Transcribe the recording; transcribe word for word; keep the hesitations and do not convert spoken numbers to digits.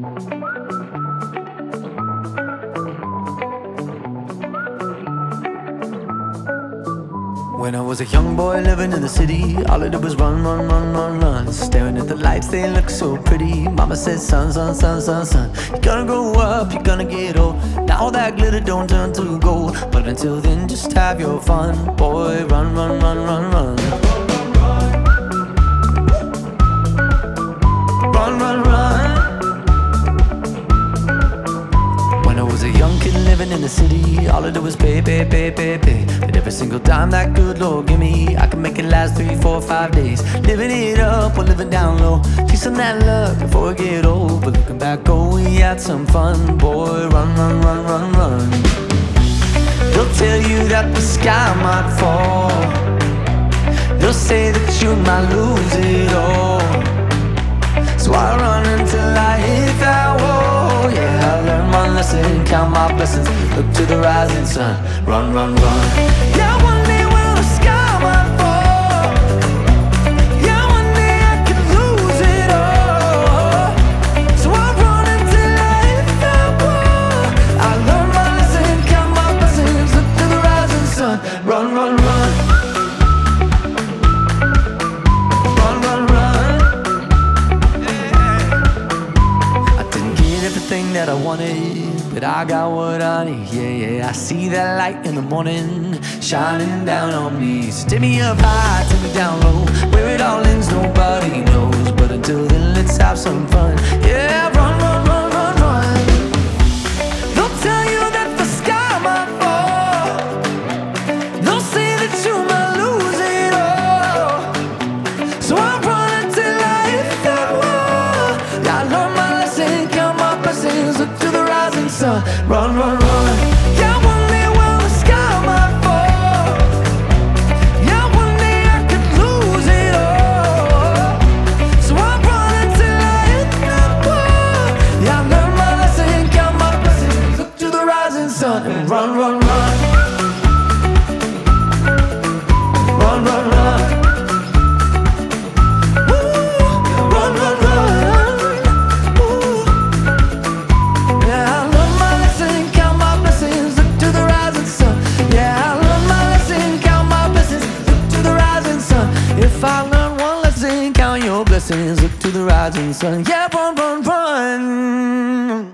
When I was a young boy living in the city, all I did was run, run, run, run, run. Staring at the lights, they look so pretty. Mama said, son, son, son, son, son, you're gonna grow up, you're gonna get old. Now that glitter don't turn to gold, but until then, just have your fun. Boy, run, run, run, run, run. Run, run, run. When I was a young kid living in the city, all I did was pay, pay, pay, pay, pay. And every single dime that good Lord give me, I can make it last three, four, five days. Living it up or living down low, chasing that luck before I get old. But looking back, oh, we had some fun. Boy, run, run, run, run, run. They'll tell you that the sky might fall. They'll say that you might lose it all. So I run until I hit that wall. Yeah, I learned my lesson, count my blessings, look to the rising sun. Run, run, run. Yeah, one day will the sky might fall. Yeah, one day I could lose it all. So I run until I hit that wall. I learned my lesson, count my blessings, look to the rising sun. Run, run, run. Run, run, run. Everything that I wanted, but I got what I need. Yeah, yeah, I see that light in the morning shining down on me. So take me up high, take me down low. Where it all ends, nobody knows. But until then, let's have some fun. Yeah, run, run, run, run, run. They'll tell you that the sky might fall. They'll say that you might lose it all. So I run until I hit that wall. I learned my lesson, count my blessings, look to the rising sun. Run, run, run. Yeah, one day will the sky might fall. Yeah, one day I could lose it all. So I run until I hit that wall. Yeah, I learned my lesson, count my blessings, look to the rising sun. And run, run, run. Run, run, run. If I learn one lesson, count your blessings, look to the rising sun. Yeah, run, run, run.